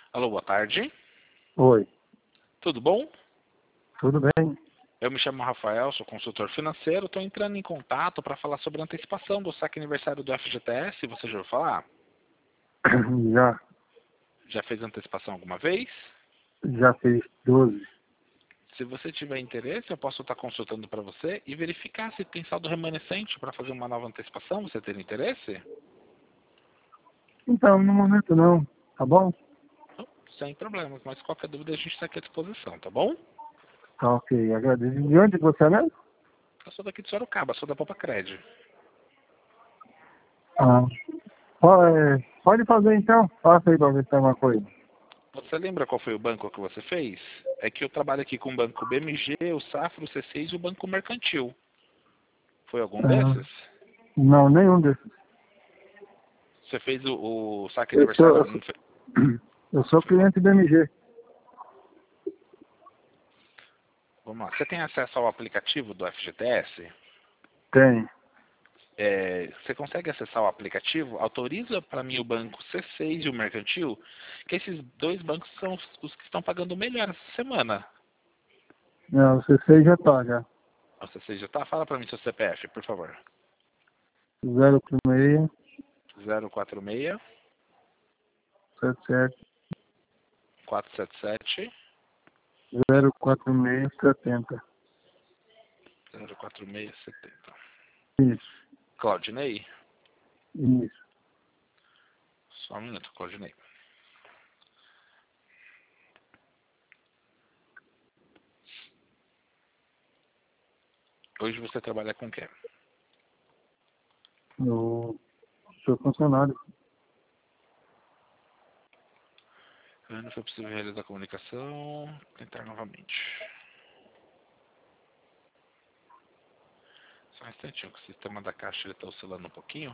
Alô, boa tarde. Oi, Tudo bom? tudo bem? Eu me chamo Rafael, sou consultor financeiro. Estou entrando em contato para falar sobre a antecipação do saque aniversário do FGTS. Você já ouviu falar? Já, Já fez antecipação alguma vez? já fiz 12. Se você tiver interesse, eu posso estar consultando para você e verificar se tem saldo remanescente para fazer uma nova antecipação. Você tem interesse? Então, no momento não, tá bom? Não, sem problemas, mas qualquer dúvida a gente está aqui à disposição, tá bom? Tá ok, agradeço. De onde você é mesmo? Eu sou daqui de Sorocaba, sou da Popa Cred. Ah, pode fazer então, faça aí pra ver se tem uma coisa. Você lembra qual foi o banco que você fez? É que eu trabalho aqui com o banco BMG, o Safra, o C6 e o Banco Mercantil. Foi algum Ah, desses? não, nenhum desses. Você fez o saque Eu sou, aniversário? eu Não sou, foi? eu sou cliente do MG. Vamos lá. Você tem acesso ao aplicativo do FGTS? Tem. Você consegue acessar o aplicativo? Autoriza para mim o banco C6 e o Mercantil, que esses dois bancos são os que estão pagando melhor essa semana. Não, o C6 já tá, já. O C6 já tá? Fala para mim seu CPF, por favor. 036 046 77 477 046 70. 04670. Isso, Claudinei? isso. Só um minuto, Claudinei. Hoje você trabalha com o quê? Eu sou funcionário. Não foi possível realizar a comunicação. Tentar novamente. Só um instantinho, que o sistema da caixa está oscilando um pouquinho.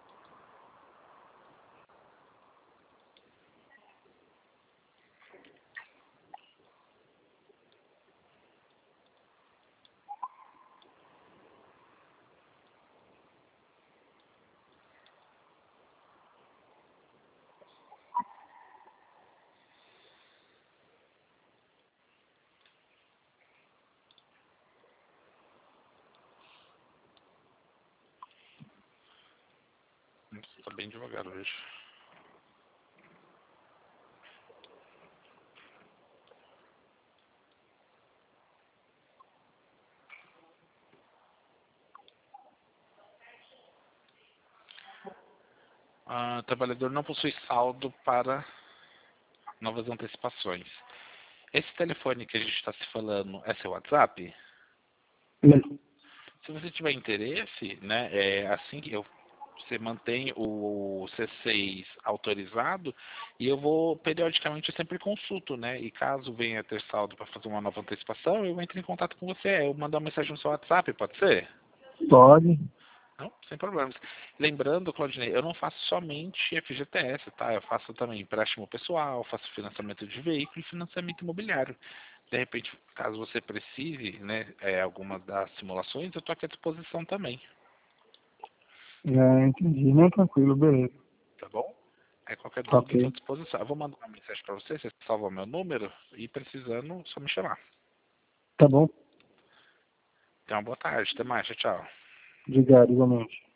Está bem devagar hoje. O trabalhador não possui saldo para novas antecipações. Esse telefone que a gente está se falando é seu WhatsApp? Isso. Se você tiver interesse, né, assim que você mantém o C6 autorizado e eu vou periodicamente eu sempre consulto, né? E caso venha ter saldo para fazer uma nova antecipação, eu entro em contato com você. Eu mando uma mensagem no seu WhatsApp, pode ser? Pode. Não, sem problemas. Lembrando, Claudinei, eu não faço somente FGTS, tá? Eu faço também empréstimo pessoal, faço financiamento de veículo e financiamento imobiliário. De repente, caso você precise, né, algumas das simulações, eu estou aqui à disposição também, Entendi. Não, tranquilo, beleza. tá bom? Qualquer Tá dúvida, eu estou à ok. disposição. Eu vou mandar uma mensagem para você salva meu número e precisando, só me chamar. Tá bom. Então, boa tarde, até mais, tchau, tchau. Obrigado, igualmente.